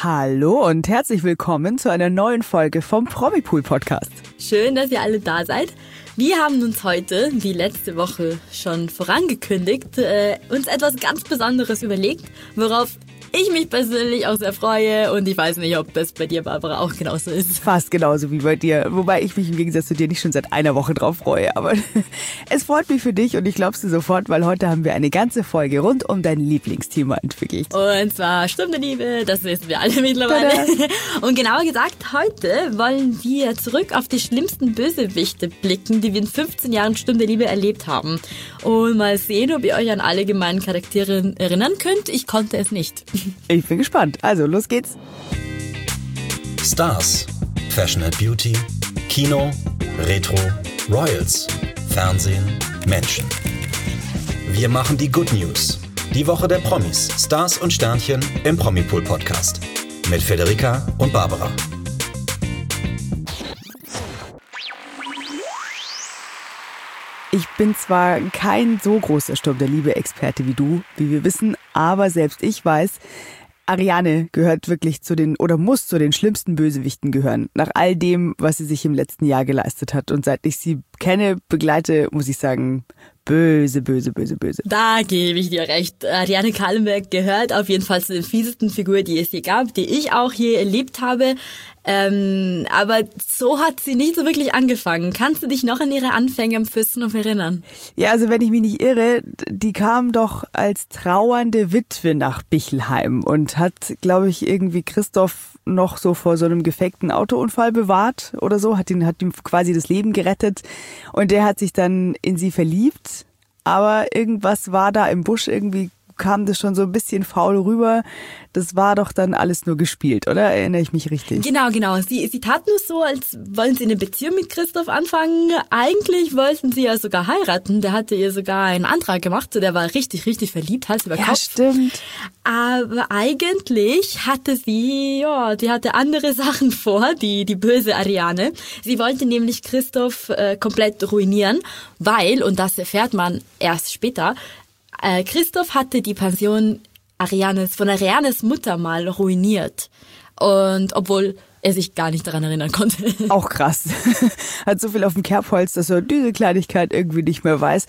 Hallo und herzlich willkommen zu einer neuen Folge vom Promipool Podcast. Schön, dass ihr alle da seid. Wir haben uns heute, wie letzte Woche schon vorangekündigt, uns etwas ganz Besonderes überlegt, worauf ich mich persönlich auch sehr freue und ich weiß nicht, ob das bei dir, Barbara, auch genauso ist. Fast genauso wie bei dir, wobei ich mich im Gegensatz zu dir nicht schon seit einer Woche drauf freue, aber es freut mich für dich und ich glaub's dir sofort, weil heute haben wir eine ganze Folge rund um dein Lieblingsthema entwickelt. Und zwar Stunde Liebe, das wissen wir alle mittlerweile. Tada. Und genauer gesagt, heute wollen wir zurück auf die schlimmsten Bösewichte blicken, die wir in 15 Jahren Stunde Liebe erlebt haben. Und mal sehen, ob ihr euch an alle gemeinen Charaktere erinnern könnt. Ich konnte es nicht. Ich bin gespannt. Also, los geht's. Stars, Fashion and Beauty, Kino, Retro, Royals, Fernsehen, Menschen. Wir machen die Good News. Die Woche der Promis, Stars und Sternchen im Promipool Podcast. Mit Federica und Barbara. Ich bin zwar kein so großer Sturm der Liebe-Experte wie du, wie wir wissen, aber selbst ich weiß, Ariane gehört wirklich zu den, oder muss zu den schlimmsten Bösewichten gehören. Nach all dem, was sie sich im letzten Jahr geleistet hat. Und seit ich sie kenne, begleite, muss ich sagen, böse, böse, böse, böse. Da gebe ich dir recht. Ariane Kallenberg gehört auf jeden Fall zu den fiesesten Figuren, die es je gab, die ich auch je erlebt habe. Aber so hat sie nicht so wirklich angefangen. Kannst du dich noch an ihre Anfänge am Fürstenhof erinnern? Ja, also wenn ich mich nicht irre, die kam doch als trauernde Witwe nach Bichelheim und hat, glaube ich, irgendwie Christoph noch so vor so einem gefakten Autounfall bewahrt oder so, hat ihm quasi das Leben gerettet und der hat sich dann in sie verliebt, aber irgendwas war da im Busch, irgendwie kam das schon so ein bisschen faul rüber. Das war doch dann alles nur gespielt, oder? Erinnere ich mich richtig? Genau. Sie tat nur so, als wollen sie eine Beziehung mit Christoph anfangen. Eigentlich wollten sie ja sogar heiraten. Der hatte ihr sogar einen Antrag gemacht. Der war richtig, richtig verliebt, Hals über Kopf. Ja, stimmt. Aber eigentlich hatte die hatte andere Sachen vor, die böse Ariane. Sie wollte nämlich Christoph komplett ruinieren, weil, und das erfährt man erst später, Christoph hatte die Pension von Arianes Mutter mal ruiniert. Und obwohl er sich gar nicht daran erinnern konnte. Auch krass. Hat so viel auf dem Kerbholz, dass er diese Kleinigkeit irgendwie nicht mehr weiß.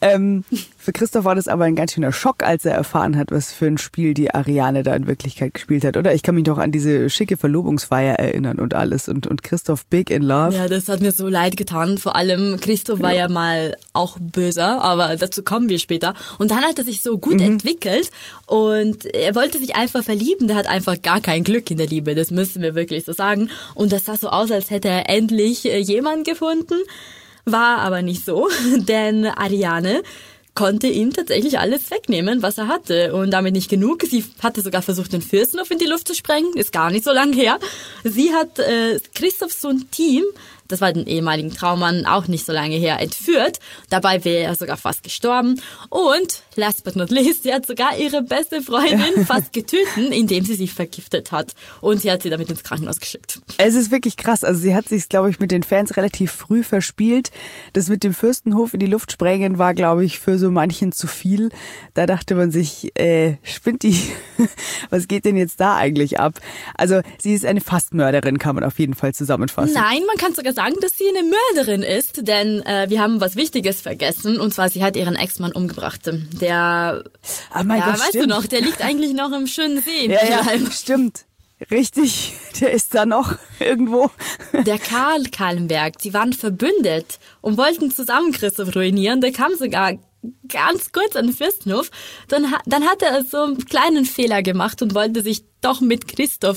Für Christoph war das aber ein ganz schöner Schock, als er erfahren hat, was für ein Spiel die Ariane da in Wirklichkeit gespielt hat. Oder ich kann mich doch an diese schicke Verlobungsfeier erinnern und alles. Und Christoph big in love. Ja, das hat mir so leid getan. Vor allem Christoph war ja mal auch böser, aber dazu kommen wir später. Und dann hat er sich so gut entwickelt und er wollte sich einfach verlieben. Der hat einfach gar kein Glück in der Liebe. Das müssen wir wirklich so sagen. Und das sah so aus, als hätte er endlich jemanden gefunden. War aber nicht so, denn Ariane konnte ihm tatsächlich alles wegnehmen, was er hatte. Und damit nicht genug. Sie hatte sogar versucht, den Fürstenhof in die Luft zu sprengen. Ist gar nicht so lange her. Sie hat Christophs Sohn Tim, das war den ehemaligen Traummann, auch nicht so lange her, entführt. Dabei wäre er sogar fast gestorben. Und, last but not least, sie hat sogar ihre beste Freundin fast getötet, indem sie vergiftet hat. Und sie hat sie damit ins Krankenhaus geschickt. Es ist wirklich krass. Also sie hat sich, glaube ich, mit den Fans relativ früh verspielt. Das mit dem Fürstenhof in die Luft sprengen war, glaube ich, für so manchen zu viel. Da dachte man sich, spinnt die? Was geht denn jetzt da eigentlich ab? Also sie ist eine Fastmörderin, kann man auf jeden Fall zusammenfassen. Nein, man kann sogar sagen, dass sie eine Mörderin ist, denn wir haben was Wichtiges vergessen, und zwar sie hat ihren Ex-Mann umgebracht. Der, weißt du noch, der liegt eigentlich noch im schönen See. Ja, stimmt. Richtig, der ist da noch irgendwo. Der Karl Kallenberg, die waren verbündet und wollten zusammen Christoph ruinieren. Der kam sogar ganz kurz an den Fürstenhof. Dann hat er so einen kleinen Fehler gemacht und wollte sich doch mit Christoph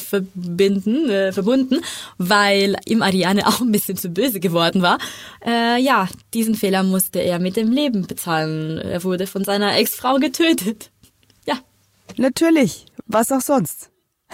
verbunden, weil ihm Ariane auch ein bisschen zu böse geworden war. Diesen Fehler musste er mit dem Leben bezahlen. Er wurde von seiner Ex-Frau getötet. Ja. Natürlich. Was auch sonst.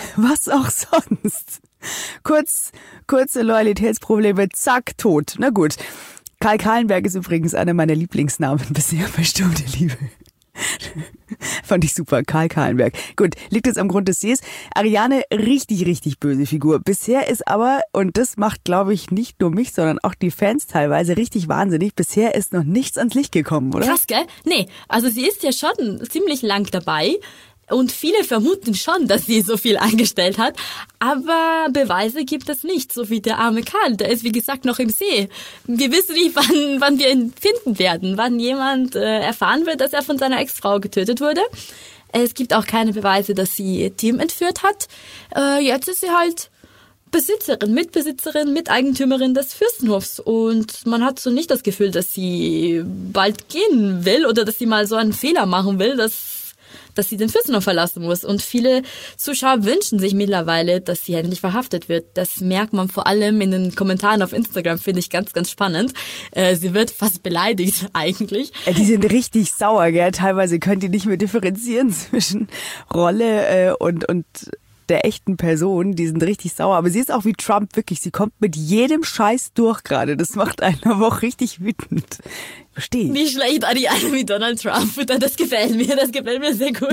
Kurze Loyalitätsprobleme, zack, tot. Na gut. Karl Kallenberg ist übrigens einer meiner Lieblingsnamen bisher bei Sturm der Liebe. Fand ich super, Karl Kallenberg. Gut, liegt jetzt am Grund des Sees. Ariane, richtig, richtig böse Figur. Bisher ist aber, und das macht, glaube ich, nicht nur mich, sondern auch die Fans teilweise richtig wahnsinnig, bisher ist noch nichts ans Licht gekommen, oder? Krass, gell? Nee, also sie ist ja schon ziemlich lang dabei. Und viele vermuten schon, dass sie so viel eingestellt hat. Aber Beweise gibt es nicht, so wie der arme Karl. Der ist, wie gesagt, noch im See. Wir wissen nicht, wann wir ihn finden werden. Wann jemand erfahren wird, dass er von seiner Ex-Frau getötet wurde. Es gibt auch keine Beweise, dass sie Tim entführt hat. Jetzt ist sie halt Mitbesitzerin, Miteigentümerin des Fürstenhofs. Und man hat so nicht das Gefühl, dass sie bald gehen will oder dass sie mal so einen Fehler machen will, dass sie den Fürstenhof verlassen muss. Und viele Zuschauer wünschen sich mittlerweile, dass sie endlich verhaftet wird. Das merkt man vor allem in den Kommentaren auf Instagram, finde ich ganz, ganz spannend. Sie wird fast beleidigt eigentlich. Die sind richtig sauer, gell? Teilweise können die nicht mehr differenzieren zwischen Rolle und der echten Person. Die sind richtig sauer. Aber sie ist auch wie Trump, wirklich. Sie kommt mit jedem Scheiß durch gerade. Das macht einen aber auch richtig wütend. Verstehe. Wie schlecht Ariane wie Donald Trump. Das gefällt mir sehr gut.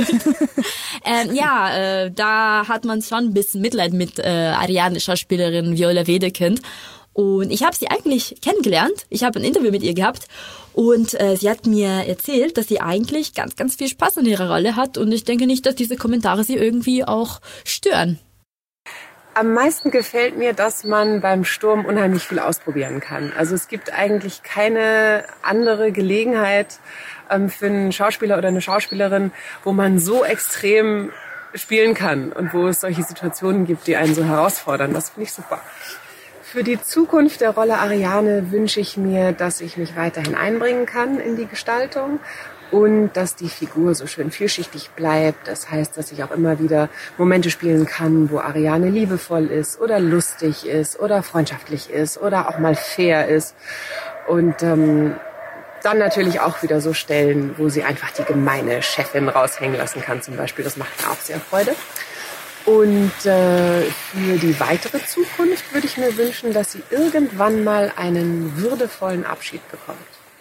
Da hat man schon ein bisschen Mitleid mit Ariane, Schauspielerin Viola Wedekind. Und ich habe sie eigentlich kennengelernt. Ich habe ein Interview mit ihr gehabt und sie hat mir erzählt, dass sie eigentlich ganz, ganz viel Spaß an ihrer Rolle hat. Und ich denke nicht, dass diese Kommentare sie irgendwie auch stören. Am meisten gefällt mir, dass man beim Sturm unheimlich viel ausprobieren kann. Also es gibt eigentlich keine andere Gelegenheit für einen Schauspieler oder eine Schauspielerin, wo man so extrem spielen kann und wo es solche Situationen gibt, die einen so herausfordern. Das finde ich super. Für die Zukunft der Rolle Ariane wünsche ich mir, dass ich mich weiterhin einbringen kann in die Gestaltung und dass die Figur so schön vielschichtig bleibt. Das heißt, dass ich auch immer wieder Momente spielen kann, wo Ariane liebevoll ist oder lustig ist oder freundschaftlich ist oder auch mal fair ist. Und dann natürlich auch wieder so Stellen, wo sie einfach die gemeine Chefin raushängen lassen kann zum Beispiel. Das macht mir auch sehr Freude. Und für die weitere Zukunft würde ich mir wünschen, dass sie irgendwann mal einen würdevollen Abschied bekommt.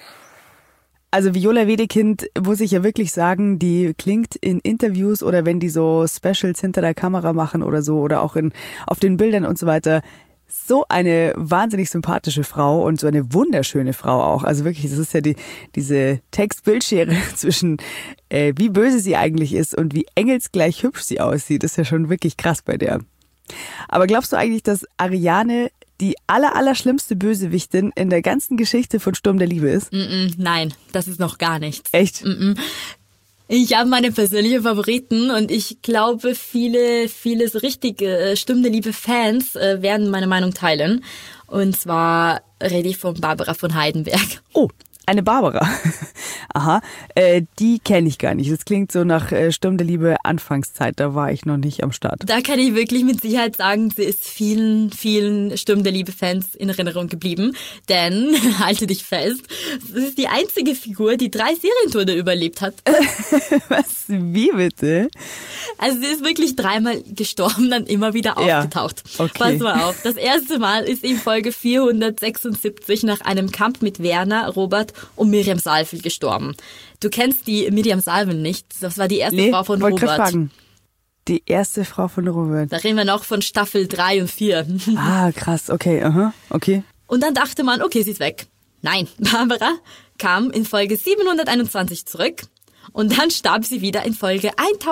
Also Viola Wedekind, muss ich ja wirklich sagen, die klingt in Interviews oder wenn die so Specials hinter der Kamera machen oder so oder auch auf den Bildern und so weiter, so eine wahnsinnig sympathische Frau und so eine wunderschöne Frau auch. Also wirklich, das ist ja diese Text-Bildschere zwischen wie böse sie eigentlich ist und wie engelsgleich hübsch sie aussieht. Das ist ja schon wirklich krass bei der. Aber glaubst du eigentlich, dass Ariane die allerschlimmste Bösewichtin in der ganzen Geschichte von Sturm der Liebe ist? Nein, das ist noch gar nichts. Echt? Ich habe meine persönlichen Favoriten und ich glaube, viele so richtige Sturm der Liebe-Fans werden meine Meinung teilen. Und zwar rede ich von Barbara von Heidenberg. Oh, eine Barbara. Aha, die kenne ich gar nicht. Das klingt so nach Sturm der Liebe Anfangszeit, da war ich noch nicht am Start. Da kann ich wirklich mit Sicherheit sagen, sie ist vielen Sturm der Liebe-Fans in Erinnerung geblieben. Denn, halte dich fest, sie ist die einzige Figur, die 3 Serientode überlebt hat. Was? Wie bitte? Also sie ist wirklich 3-mal gestorben, dann immer wieder aufgetaucht. Ja, okay. Pass mal auf. Das erste Mal ist in Folge 476 nach einem Kampf mit Werner, Robert und Miriam Saalfeld gestorben. Du kennst die Miriam Saalfeld nicht. Das war die erste Frau von Robert. Fragen. Die erste Frau von Robert. Da reden wir noch von Staffel 3 und 4. Ah, krass. Okay, aha, okay. Und dann dachte man, okay, sie ist weg. Nein, Barbara kam in Folge 721 zurück. Und dann starb sie wieder in Folge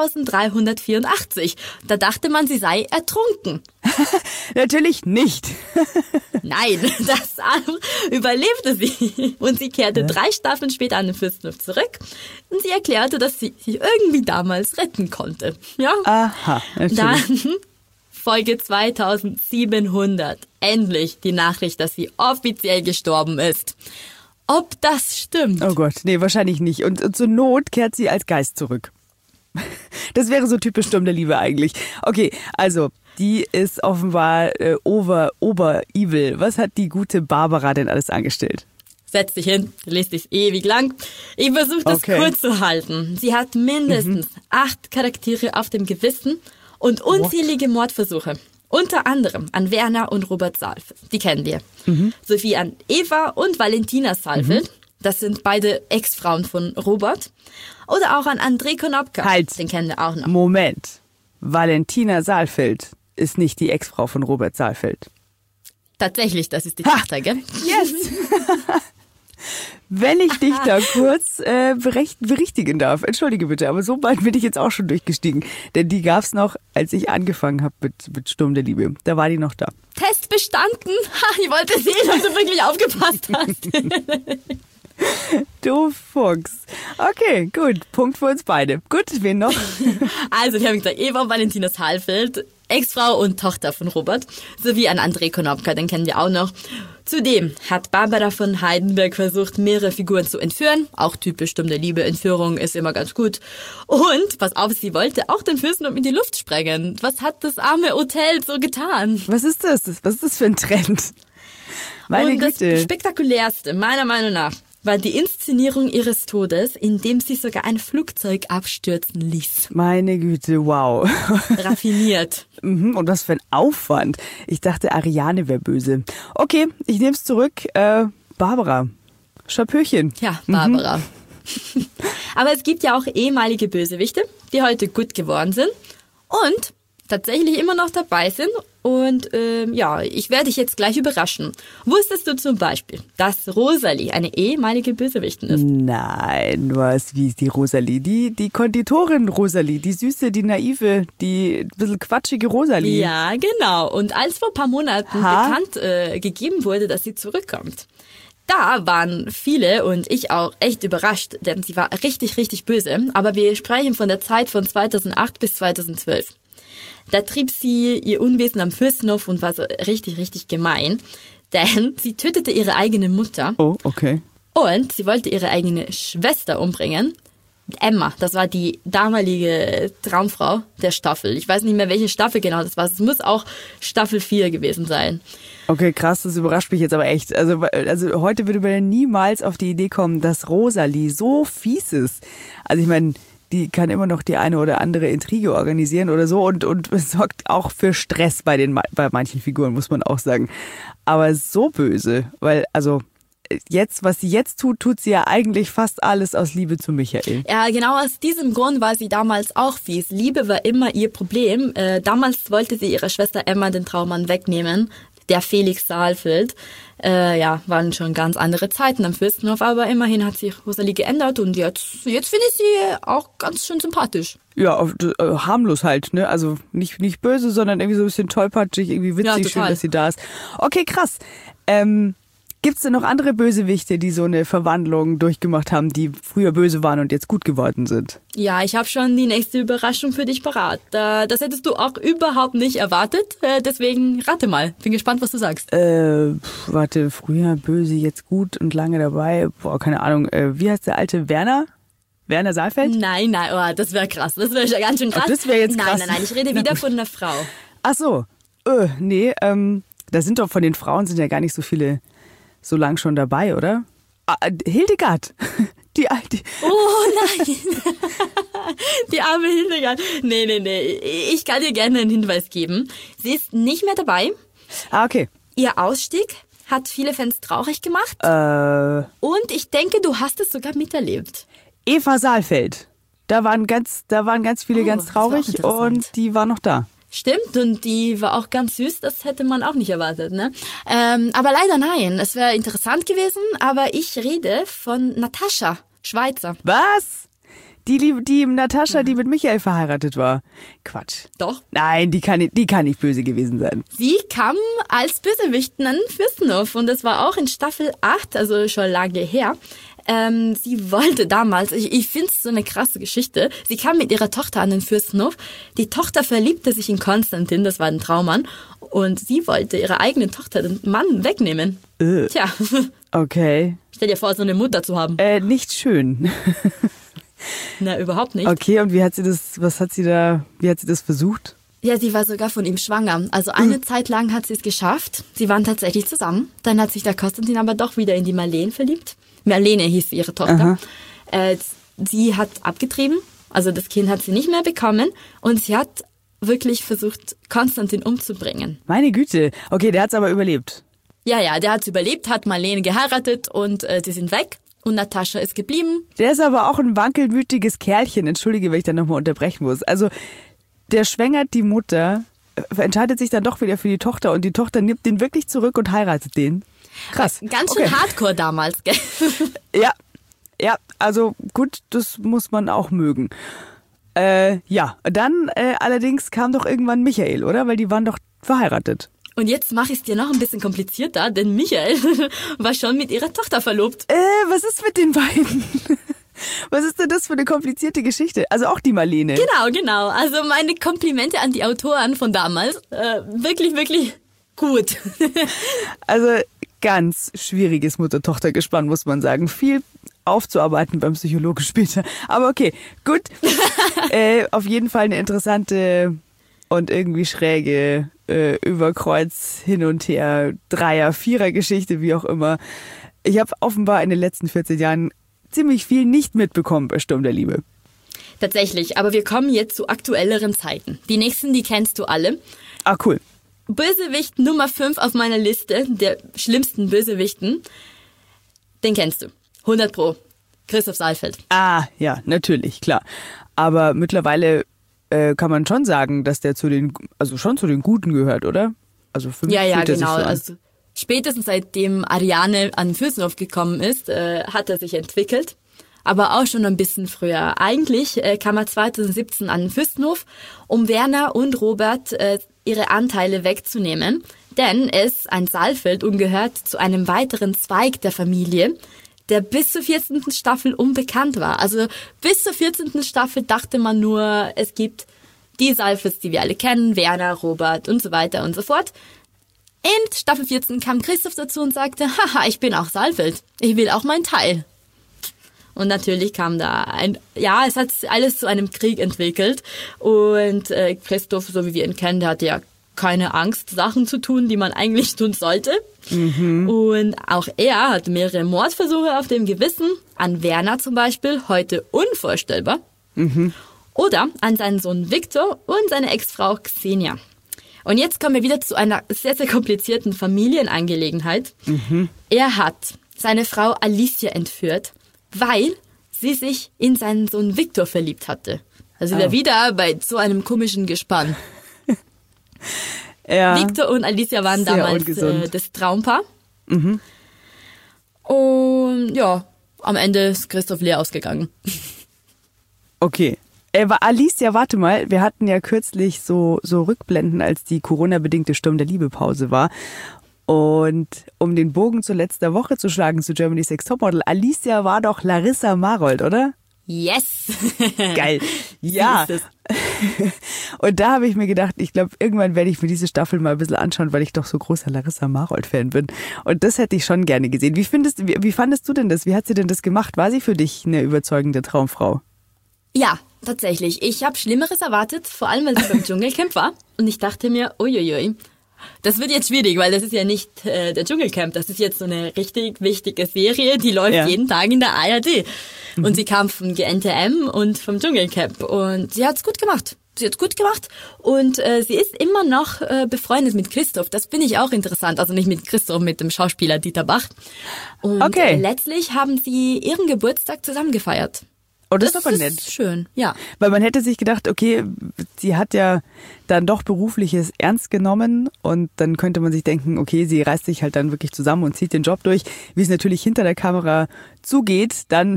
1384. Da dachte man, sie sei ertrunken. Natürlich nicht. Nein, das überlebte sie. Und sie kehrte 3 Staffeln später an den Fürstenhof zurück. Und sie erklärte, dass sie sich irgendwie damals retten konnte. Ja? Aha, natürlich. Dann Folge 2700. Endlich die Nachricht, dass sie offiziell gestorben ist. Ob das stimmt? Oh Gott, nee, wahrscheinlich nicht. Und zur Not kehrt sie als Geist zurück. Das wäre so typisch Sturm der Liebe eigentlich. Okay, also, die ist offenbar ober-evil. Was hat die gute Barbara denn alles angestellt? Setz dich hin, lest dich ewig lang. Ich versuche das kurz zu halten. Sie hat mindestens 8 Charaktere auf dem Gewissen und unzählige Mordversuche. Unter anderem an Werner und Robert Saalfeld. Die kennen wir. Sowie an Eva und Valentina Saalfeld. Das sind beide Ex-Frauen von Robert. Oder auch an André Konopka. Halt. Den kennen wir auch noch. Moment. Valentina Saalfeld ist nicht die Ex-Frau von Robert Saalfeld. Tatsächlich, das ist die Tochter, gell? Yes! Wenn ich dich da kurz berichtigen darf, entschuldige bitte, aber so bald bin ich jetzt auch schon durchgestiegen. Denn die gab's noch, als ich angefangen habe mit Sturm der Liebe. Da war die noch da. Test bestanden. Ich wollte sehen, ob du wirklich aufgepasst hast. Du Fuchs. Okay, gut. Punkt für uns beide. Gut, wen noch? Also, die haben gesagt, Eva Valentina Saalfeld, Ex-Frau und Tochter von Robert, sowie an André Konopka, den kennen wir auch noch. Zudem hat Barbara von Heidenberg versucht, mehrere Figuren zu entführen. Auch typisch Sturm der Liebe, Entführung ist immer ganz gut. Und, pass auf, sie wollte auch den Fürstenhof in die Luft sprengen. Was hat das arme Hotel so getan? Was ist das? Was ist das für ein Trend? Meine Güte. Das Spektakulärste, meiner Meinung nach, war die Inszenierung ihres Todes, indem sie sogar ein Flugzeug abstürzen ließ. Meine Güte, wow. Raffiniert. Und was für ein Aufwand. Ich dachte, Ariane wäre böse. Okay, ich nehme es zurück. Barbara. Schapöchen. Ja, Barbara. Aber es gibt ja auch ehemalige Bösewichte, die heute gut geworden sind und tatsächlich immer noch dabei sind. Und ich werde dich jetzt gleich überraschen. Wusstest du zum Beispiel, dass Rosalie eine ehemalige Bösewichtin ist? Nein, wie ist die Rosalie? Die Konditorin Rosalie, die süße, die naive, die ein bisschen quatschige Rosalie. Ja, genau. Und als vor ein paar Monaten bekannt gegeben wurde, dass sie zurückkommt, da waren viele und ich auch echt überrascht, denn sie war richtig, richtig böse. Aber wir sprechen von der Zeit von 2008 bis 2012. Da trieb sie ihr Unwesen am Fürstenhof und war so richtig, richtig gemein. Denn sie tötete ihre eigene Mutter. Oh, okay. Und sie wollte ihre eigene Schwester umbringen. Emma, das war die damalige Traumfrau der Staffel. Ich weiß nicht mehr, welche Staffel genau das war. Es muss auch Staffel 4 gewesen sein. Okay, krass, das überrascht mich jetzt aber echt. Also heute würde man ja niemals auf die Idee kommen, dass Rosalie so fies ist. Also ich meine, die kann immer noch die eine oder andere Intrige organisieren oder so und sorgt auch für Stress bei manchen Figuren, muss man auch sagen. Aber so böse, weil was sie jetzt tut sie ja eigentlich fast alles aus Liebe zu Michael. Ja, genau aus diesem Grund war sie damals auch fies. Liebe war immer ihr Problem. Damals wollte sie ihrer Schwester Emma den Traummann wegnehmen. Der Felix Saalfeld. Waren schon ganz andere Zeiten am Fürstenhof, aber immerhin hat sich Rosalie geändert und jetzt finde ich sie auch ganz schön sympathisch. Ja, harmlos halt, ne? Also nicht böse, sondern irgendwie so ein bisschen tollpatschig, irgendwie witzig, ja, schön, dass sie da ist. Okay, krass. Gibt's denn noch andere Bösewichte, die so eine Verwandlung durchgemacht haben, die früher böse waren und jetzt gut geworden sind? Ja, ich habe schon die nächste Überraschung für dich parat. Das hättest du auch überhaupt nicht erwartet, deswegen rate mal. Bin gespannt, was du sagst. Warte, früher böse, jetzt gut und lange dabei. Boah, keine Ahnung. Wie heißt der alte Werner? Werner Saalfeld? Nein, das wäre krass. Das wäre ganz schön krass. Ach, das wäre jetzt krass. Nein, ich rede wieder von einer Frau. Ach so. Nee, da sind doch von den Frauen sind ja gar nicht so viele so lang schon dabei, oder? Hildegard. Die alte. Oh nein. Die arme Hildegard. Nee. Ich kann dir gerne einen Hinweis geben. Sie ist nicht mehr dabei. Okay. Ihr Ausstieg hat viele Fans traurig gemacht. Und ich denke, du hast es sogar miterlebt. Eva Saalfeld. Da waren ganz viele ganz traurig und die war noch da. Stimmt, und die war auch ganz süß, das hätte man auch nicht erwartet, ne? Aber leider nein, es wäre interessant gewesen, aber ich rede von Natascha, Schweizer. Was? Die Natascha, die mit Michael verheiratet war? Quatsch. Doch. Nein, die kann nicht böse gewesen sein. Sie kam als Bösewichtin an den Fürstenhof und das war auch in Staffel 8, also schon lange her. Sie wollte damals, ich finde es so eine krasse Geschichte, sie kam mit ihrer Tochter an den Fürstenhof, die Tochter verliebte sich in Konstantin, das war ein Traummann, und sie wollte ihre eigene Tochter, den Mann, wegnehmen. Tja. Okay. Stell dir vor, so eine Mutter zu haben. Nicht schön. Na, überhaupt nicht. Okay, und wie hat sie das versucht? Ja, sie war sogar von ihm schwanger. Also eine Zeit lang hat sie es geschafft. Sie waren tatsächlich zusammen. Dann hat sich der Konstantin aber doch wieder in die Marlene verliebt. Marlene hieß ihre Tochter. Sie hat abgetrieben, also das Kind hat sie nicht mehr bekommen und sie hat wirklich versucht, Konstantin umzubringen. Meine Güte. Okay, der hat's aber überlebt. Ja, der hat's überlebt, hat Marlene geheiratet und die sind weg. Und Natascha ist geblieben. Der ist aber auch ein wankelmütiges Kerlchen. Entschuldige, wenn ich da nochmal unterbrechen muss. Also, der schwängert die Mutter, entscheidet sich dann doch wieder für die Tochter und die Tochter nimmt den wirklich zurück und heiratet den. Krass. Ganz schön hardcore damals, gell? Ja, also gut, das muss man auch mögen. Ja, dann allerdings kam doch irgendwann Michael, oder? Weil die waren doch verheiratet. Und jetzt mache ich es dir noch ein bisschen komplizierter, denn Michael war schon mit ihrer Tochter verlobt. Was ist mit den beiden? Was ist denn das für eine komplizierte Geschichte? Also auch die Marlene. Genau. Also meine Komplimente an die Autoren von damals. Wirklich, wirklich gut. Also ganz schwieriges Mutter-Tochter-Gespann, muss man sagen. Viel aufzuarbeiten beim Psychologen später. Aber okay, gut. Auf jeden Fall eine interessante und irgendwie schräge Überkreuz hin und her Dreier-, Vierer-Geschichte, wie auch immer. Ich habe offenbar in den letzten 14 Jahren ziemlich viel nicht mitbekommen bei Sturm der Liebe. Tatsächlich, aber wir kommen jetzt zu aktuelleren Zeiten. Die nächsten, die kennst du alle. Ah, cool. Bösewicht Nummer 5 auf meiner Liste der schlimmsten Bösewichten, den kennst du. 100 Pro. Christoph Saalfeld. Ah, ja, natürlich, klar. Aber mittlerweile kann man schon sagen, dass der zu den Guten gehört, oder? Also für mich Ja, fühlt er sich genau. so an. Also spätestens seitdem Ariane an Fürstenhof gekommen ist, hat er sich entwickelt. Aber auch schon ein bisschen früher. Eigentlich kam er 2017 an den Fürstenhof, um Werner und Robert ihre Anteile wegzunehmen. Denn ein Saalfeld und gehört zu einem weiteren Zweig der Familie, der bis zur 14. Staffel unbekannt war. Also bis zur 14. Staffel dachte man nur, es gibt die Saalfelds, die wir alle kennen, Werner, Robert und so weiter und so fort. In Staffel 14 kam Christoph dazu und sagte, haha, ich bin auch Saalfeld. Ich will auch meinen Teil. Und natürlich kam da es hat alles zu einem Krieg entwickelt. Und Christoph, so wie wir ihn kennen, der hatte ja keine Angst, Sachen zu tun, die man eigentlich tun sollte. Mhm. Und auch er hat mehrere Mordversuche auf dem Gewissen. An Werner zum Beispiel, heute unvorstellbar. Mhm. Oder an seinen Sohn Viktor und seine Ex-Frau Xenia. Und jetzt kommen wir wieder zu einer sehr, sehr komplizierten Familienangelegenheit. Mhm. Er hat seine Frau Alicia entführt, weil sie sich in seinen Sohn Viktor verliebt hatte. Also wir wieder bei so einem komischen Gespann. Ja. Viktor und Alicia waren damals das Traumpaar. Mhm. Und ja, am Ende ist Christoph leer ausgegangen. Okay. Alicia, warte mal, wir hatten ja kürzlich so Rückblenden, als die Corona-bedingte Sturm der Liebe-Pause war. Und um den Bogen zu letzter Woche zu schlagen, zu Germany's Next Topmodel, Alicia war doch Larissa Marold, oder? Yes! Geil. Ja. Und da habe ich mir gedacht, ich glaube, irgendwann werde ich mir diese Staffel mal ein bisschen anschauen, weil ich doch so großer Larissa Marold-Fan bin. Und das hätte ich schon gerne gesehen. Wie fandest du denn das? Wie hat sie denn das gemacht? War sie für dich eine überzeugende Traumfrau? Ja, tatsächlich. Ich habe Schlimmeres erwartet, vor allem, weil sie beim Dschungelcamp war. Und ich dachte mir, uiuiui, das wird jetzt schwierig, weil das ist ja nicht der Dschungelcamp. Das ist jetzt so eine richtig wichtige Serie, die läuft jeden Tag in der ARD. Mhm. Und sie kam vom GNTM und vom Dschungelcamp. Und sie hat's gut gemacht. Und sie ist immer noch befreundet mit Christoph. Das finde ich auch interessant. Also nicht mit Christoph, mit dem Schauspieler Dieter Bach. Und letztlich haben sie ihren Geburtstag zusammen gefeiert. Oh, das ist aber nett. Schön, ja. Weil man hätte sich gedacht, okay, sie hat ja dann doch Berufliches ernst genommen und dann könnte man sich denken, okay, sie reißt sich halt dann wirklich zusammen und zieht den Job durch. Wie es natürlich hinter der Kamera zugeht, dann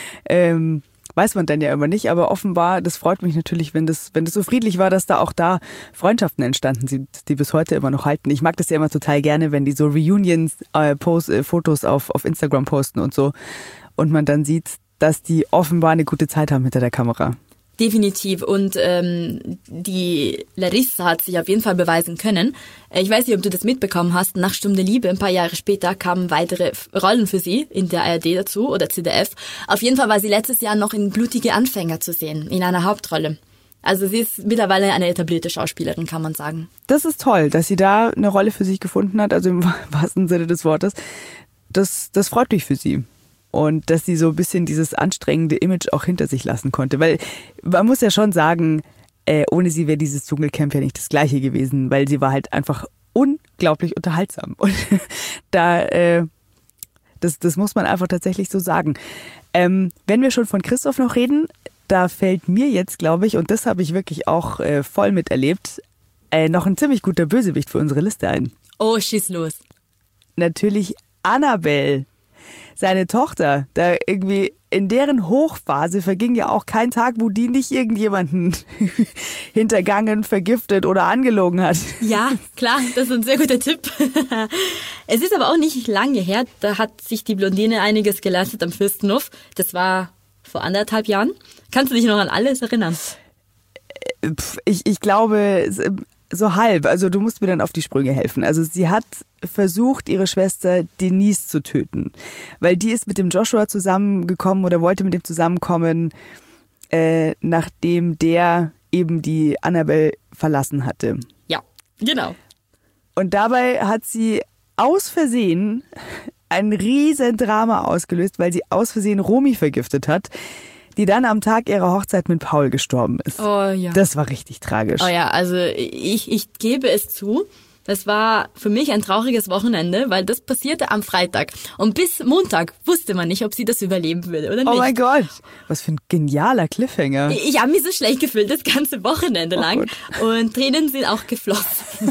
weiß man dann ja immer nicht. Aber offenbar, das freut mich natürlich, wenn das so friedlich war, dass da auch da Freundschaften entstanden sind, die bis heute immer noch halten. Ich mag das ja immer total gerne, wenn die so Reunions, Fotos auf Instagram posten und so und man dann sieht, dass die offenbar eine gute Zeit haben hinter der Kamera. Definitiv. Und die Larissa hat sich auf jeden Fall beweisen können. Ich weiß nicht, ob du das mitbekommen hast. Nach Sturm der Liebe, ein paar Jahre später, kamen weitere Rollen für sie in der ARD dazu oder ZDF. Auf jeden Fall war sie letztes Jahr noch in Blutige Anfänger zu sehen, in einer Hauptrolle. Also sie ist mittlerweile eine etablierte Schauspielerin, kann man sagen. Das ist toll, dass sie da eine Rolle für sich gefunden hat, also im wahrsten Sinne des Wortes. Das freut mich für sie. Und dass sie so ein bisschen dieses anstrengende Image auch hinter sich lassen konnte. Weil man muss ja schon sagen, ohne sie wäre dieses Dschungelcamp ja nicht das Gleiche gewesen, weil sie war halt einfach unglaublich unterhaltsam. Und das muss man einfach tatsächlich so sagen. Wenn wir schon von Christoph noch reden, da fällt mir jetzt, glaube ich, und das habe ich wirklich auch voll miterlebt, noch ein ziemlich guter Bösewicht für unsere Liste ein. Oh, schieß los. natürlich Annabelle, seine Tochter. Da irgendwie in deren Hochphase verging ja auch kein Tag, wo die nicht irgendjemanden hintergangen, vergiftet oder angelogen hat. Ja, klar, das ist ein sehr guter Tipp. Es ist aber auch nicht lange her, da hat sich die Blondine einiges geleistet am Fürstenhof. Das war vor 1,5 Jahren. Kannst du dich noch an alles erinnern? Ich glaube, so halb. Also du musst mir dann auf die Sprünge helfen. Also sie hat versucht, ihre Schwester Denise zu töten. Weil die ist mit dem Joshua zusammengekommen oder wollte mit dem zusammenkommen, nachdem der eben die Annabelle verlassen hatte. Ja, genau. Und dabei hat sie aus Versehen ein riesen Drama ausgelöst, weil sie aus Versehen Romy vergiftet hat, die dann am Tag ihrer Hochzeit mit Paul gestorben ist. Oh ja. Das war richtig tragisch. Oh ja, also ich gebe es zu. Das war für mich ein trauriges Wochenende, weil das passierte am Freitag. Und bis Montag wusste man nicht, ob sie das überleben würde oder nicht. Oh mein Gott, was für ein genialer Cliffhanger. Ich habe mich so schlecht gefühlt das ganze Wochenende lang. Und Tränen sind auch geflossen.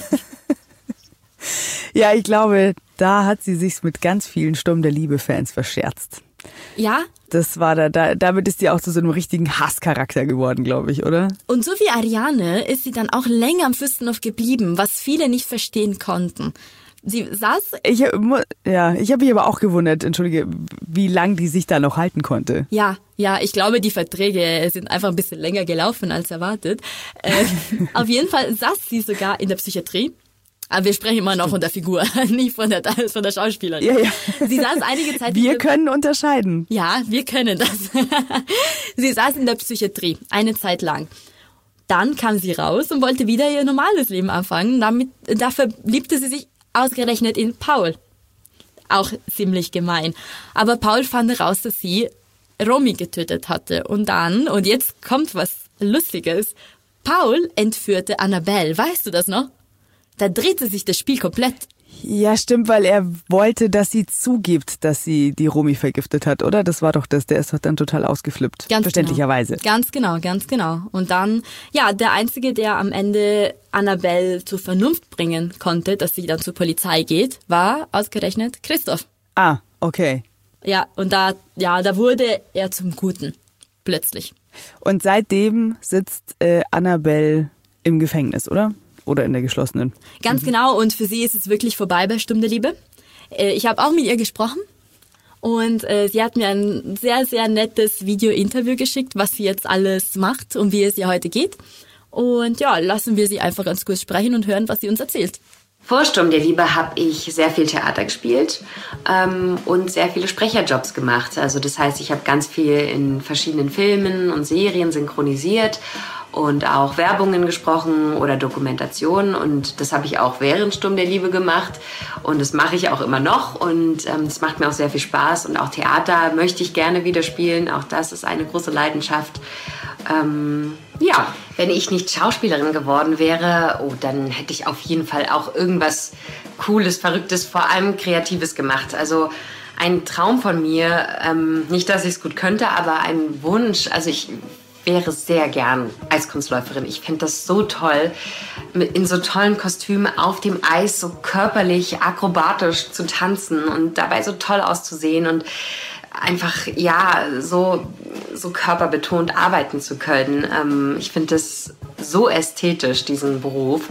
Ja, ich glaube, da hat sie sich's mit ganz vielen Sturm der Liebe-Fans verscherzt. Ja. Das war damit ist sie auch zu so einem richtigen Hasscharakter geworden, glaube ich, oder? Und so wie Ariane ist sie dann auch länger am Fürstenhof geblieben, was viele nicht verstehen konnten. Sie saß... Ich habe mich aber auch gewundert, entschuldige, wie lang die sich da noch halten konnte. Ja, ich glaube, die Verträge sind einfach ein bisschen länger gelaufen als erwartet. Auf jeden Fall saß sie sogar in der Psychiatrie. Aber wir sprechen immer noch von der Figur, nicht von der Schauspielerin. Ja. Sie saß einige Zeit... Wir können unterscheiden. Ja, wir können das. Sie saß in der Psychiatrie, eine Zeit lang. Dann kam sie raus und wollte wieder ihr normales Leben anfangen. Da verliebte sie sich ausgerechnet in Paul. Auch ziemlich gemein. Aber Paul fand heraus, dass sie Romy getötet hatte. Und jetzt kommt was Lustiges, Paul entführte Annabelle. Weißt du das noch? Da drehte sich das Spiel komplett. Ja, stimmt, weil er wollte, dass sie zugibt, dass sie die Romy vergiftet hat, oder? Das war doch das. Der ist doch dann total ausgeflippt. Ganz verständlicherweise. Genau. Ganz genau. Und dann, der Einzige, der am Ende Annabelle zur Vernunft bringen konnte, dass sie dann zur Polizei geht, war ausgerechnet Christoph. Ah, okay. Ja, und da wurde er zum Guten. Plötzlich. Und seitdem sitzt Annabelle im Gefängnis, oder? Oder in der geschlossenen. Ganz genau. Und für sie ist es wirklich vorbei bei Sturm der Liebe. Ich habe auch mit ihr gesprochen. Und sie hat mir ein sehr, sehr nettes Video-Interview geschickt, was sie jetzt alles macht und wie es ihr heute geht. Und ja, lassen wir sie einfach ganz kurz sprechen und hören, was sie uns erzählt. Vor Sturm der Liebe habe ich sehr viel Theater gespielt und sehr viele Sprecherjobs gemacht. Also das heißt, ich habe ganz viel in verschiedenen Filmen und Serien synchronisiert und auch Werbungen gesprochen oder Dokumentationen. Und das habe ich auch während Sturm der Liebe gemacht. Und das mache ich auch immer noch. Und das macht mir auch sehr viel Spaß. Und auch Theater möchte ich gerne wieder spielen. Auch das ist eine große Leidenschaft. Wenn ich nicht Schauspielerin geworden wäre, dann hätte ich auf jeden Fall auch irgendwas Cooles, Verrücktes, vor allem Kreatives gemacht. Also ein Traum von mir, nicht, dass ich es gut könnte, aber ein Wunsch, also ich wäre sehr gern Eiskunstläuferin. Ich fände das so toll, in so tollen Kostümen auf dem Eis so körperlich, akrobatisch zu tanzen und dabei so toll auszusehen und einfach, so körperbetont arbeiten zu können. Ich finde das so ästhetisch, diesen Beruf.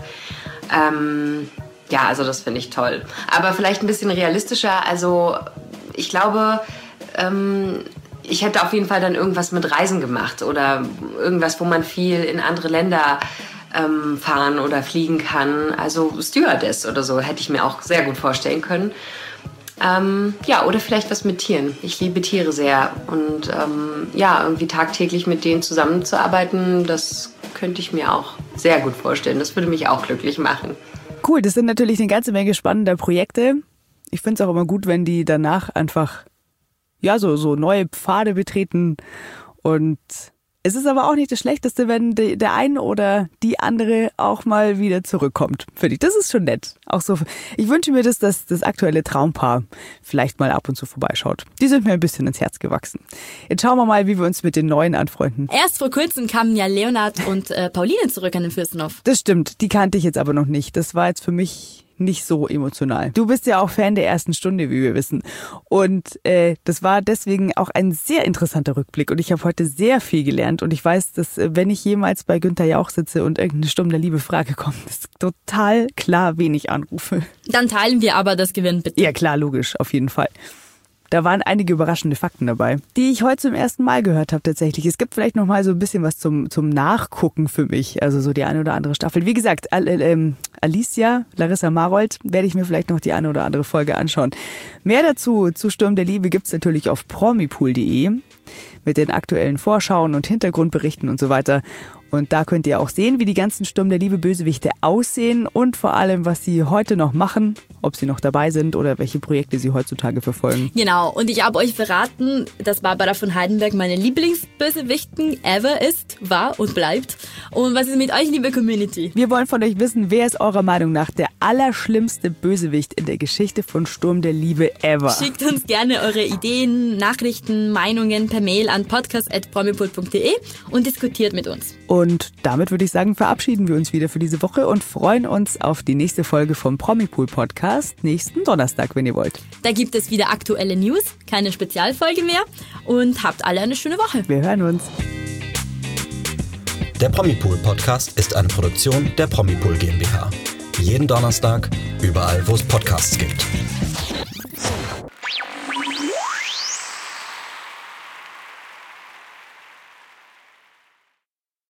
Also das finde ich toll. Aber vielleicht ein bisschen realistischer. Also ich glaube, ich hätte auf jeden Fall dann irgendwas mit Reisen gemacht oder irgendwas, wo man viel in andere Länder fahren oder fliegen kann. Also Stewardess oder so hätte ich mir auch sehr gut vorstellen können. Oder vielleicht was mit Tieren. Ich liebe Tiere sehr und irgendwie tagtäglich mit denen zusammenzuarbeiten, das könnte ich mir auch sehr gut vorstellen. Das würde mich auch glücklich machen. Cool, das sind natürlich eine ganze Menge spannender Projekte. Ich finde es auch immer gut, wenn die danach einfach so neue Pfade betreten. Und es ist aber auch nicht das Schlechteste, wenn der eine oder die andere auch mal wieder zurückkommt. Finde ich, das ist schon nett. Auch so, ich wünsche mir, dass das aktuelle Traumpaar vielleicht mal ab und zu vorbeischaut. Die sind mir ein bisschen ins Herz gewachsen. Jetzt schauen wir mal, wie wir uns mit den Neuen anfreunden. Erst vor kurzem kamen ja Leonard und Pauline zurück an den Fürstenhof. Das stimmt, die kannte ich jetzt aber noch nicht. Das war jetzt für mich nicht so emotional. Du bist ja auch Fan der ersten Stunde, wie wir wissen. Und das war deswegen auch ein sehr interessanter Rückblick. Und ich habe heute sehr viel gelernt. Und ich weiß, dass wenn ich jemals bei Günther Jauch sitze und irgendeine Sturm der Liebe-Frage kommt, ist total klar, wen ich anrufe. Dann teilen wir aber das Gewinn, bitte. Ja klar, logisch, auf jeden Fall. Da waren einige überraschende Fakten dabei, die ich heute zum ersten Mal gehört habe tatsächlich. Es gibt vielleicht noch mal so ein bisschen was zum Nachgucken für mich, also so die eine oder andere Staffel. Wie gesagt, Alicia, Larissa Marold, werde ich mir vielleicht noch die eine oder andere Folge anschauen. Mehr dazu zu Sturm der Liebe gibt's natürlich auf promipool.de mit den aktuellen Vorschauen und Hintergrundberichten und so weiter. Und da könnt ihr auch sehen, wie die ganzen Sturm der Liebe Bösewichte aussehen und vor allem, was sie heute noch machen, ob sie noch dabei sind oder welche Projekte sie heutzutage verfolgen. Genau, und ich habe euch verraten, dass Barbara von Heidenberg meine Lieblingsbösewichten ever ist, war und bleibt. Und was ist mit euch, liebe Community? Wir wollen von euch wissen, wer ist eurer Meinung nach der allerschlimmste Bösewicht in der Geschichte von Sturm der Liebe ever? Schickt uns gerne eure Ideen, Nachrichten, Meinungen per Mail an podcast@promipool.de und diskutiert mit uns. Und damit würde ich sagen, verabschieden wir uns wieder für diese Woche und freuen uns auf die nächste Folge vom Promipool Podcast nächsten Donnerstag, wenn ihr wollt. Da gibt es wieder aktuelle News, keine Spezialfolge mehr und habt alle eine schöne Woche. Wir hören uns. Der Promipool Podcast ist eine Produktion der Promipool GmbH. Jeden Donnerstag, überall, wo es Podcasts gibt.